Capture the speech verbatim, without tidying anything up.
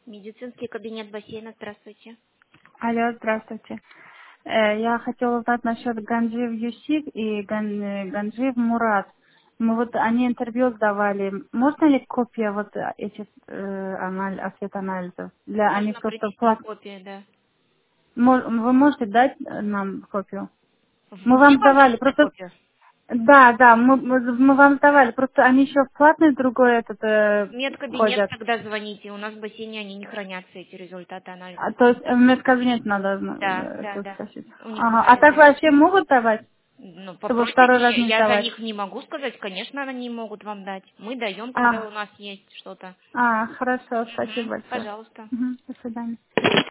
Медицинский кабинет бассейна, здравствуйте. Алло, здравствуйте. Э, Я хотела узнать насчет Ганжиев Юсик и Ган- э, Ганжиев Мурат. Мы вот они интервью сдавали. Можно ли копия вот этих э, аналь- ответ анализов? Для они Можно просто принести плат. копии, да. Мо- Вы можете дать э, нам копию? Мы Мне вам вам сдавали, дадите просто копию? да, да, мы, мы мы вам сдавали, просто они еще в платный другой этот э, В медкабинет ходят. тогда звоните. У нас в бассейне они не хранятся, эти результаты А, анализов. то есть в медкабинет надо Да, э, да, это да. спросить. У них Ага. А так закрытый. вообще могут давать, Ну, чтобы второй раз попросите, не я за сдавать? них не могу сказать, конечно, они могут вам дать. Мы даем, когда А, у нас есть что-то. а, хорошо, спасибо Мгм, большое. пожалуйста. Мгм, до свидания.